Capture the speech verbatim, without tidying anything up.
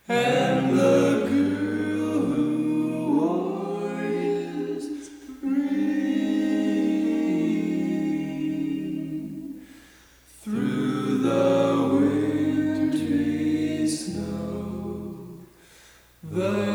and the girl who wore his ring. Through the wintry snow, the